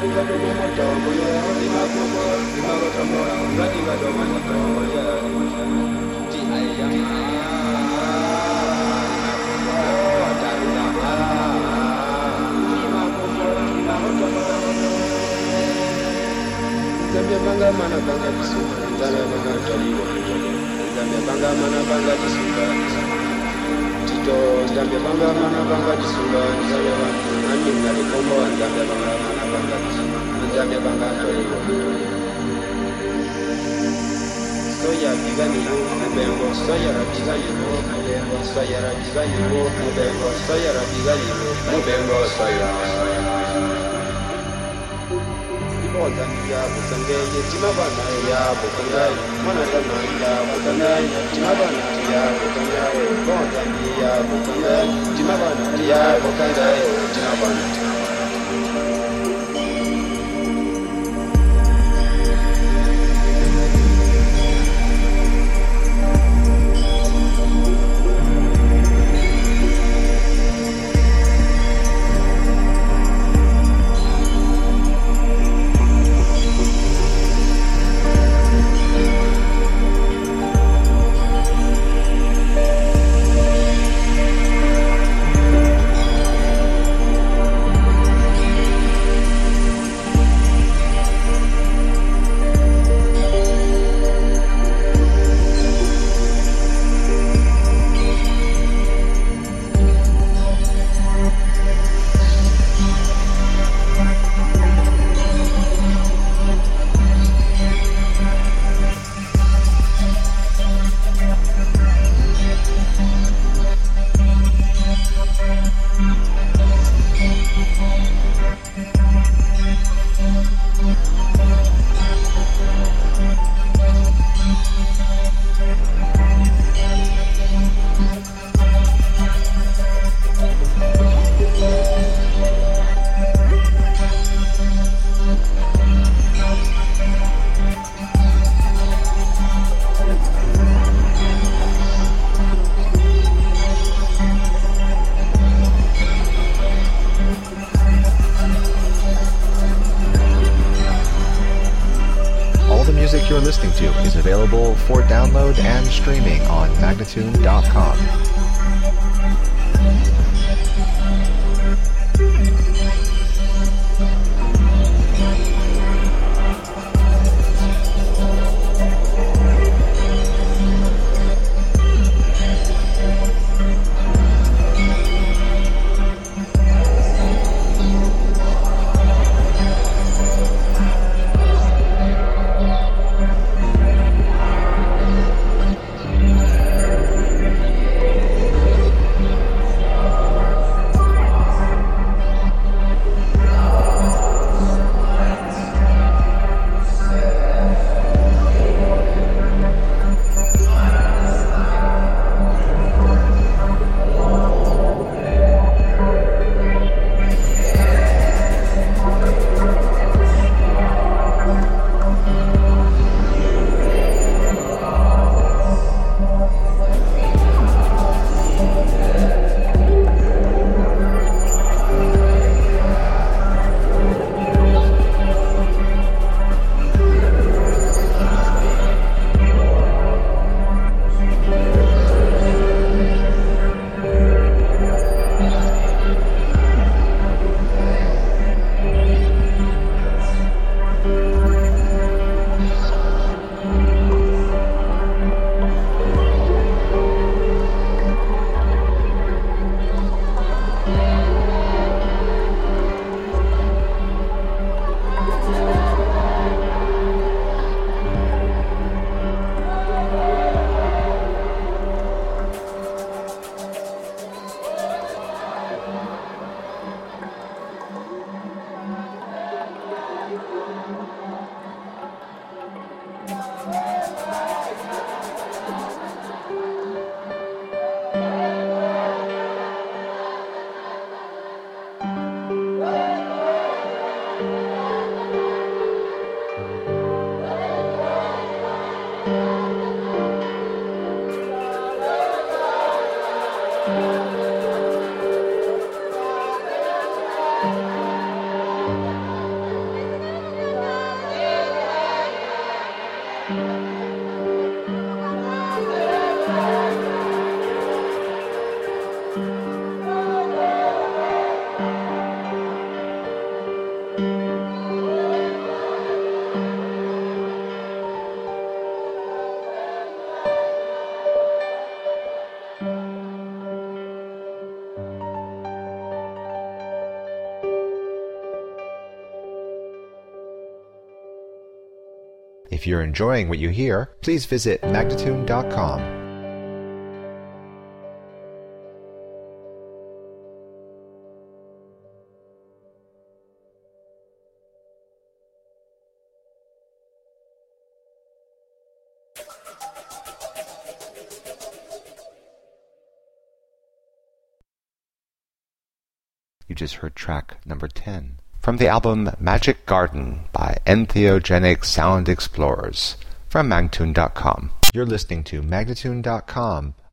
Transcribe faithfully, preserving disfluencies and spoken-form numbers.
Zambia banga mana banga disuka, Zambia banga taliwa, Zambia banga mana banga disuka, Tito Zambia banga mana banga disuka, Zambia banga ani ngale kombo, Zambia banga mana banga disuka, Zambia banga taliwa. Soya bigani yo, mubengo soya rabigani yo, mubengo soya rabigani yo, mubengo soya rabigani yo, mubengo soya. Zambia bukangeye timabana ya bukangai mana dana ya bukangai timabana ya bukangai bon Zambia bukangai timabana ya bukangai timabana. You're listening to is available for download and streaming on Magnatune dot com. If you're enjoying what you hear, please visit magnatune dot com. You just heard track number ten from the album Magic Garden by Entheogenic Sound Explorers from magnatune dot com. You're listening to magnatune dot com,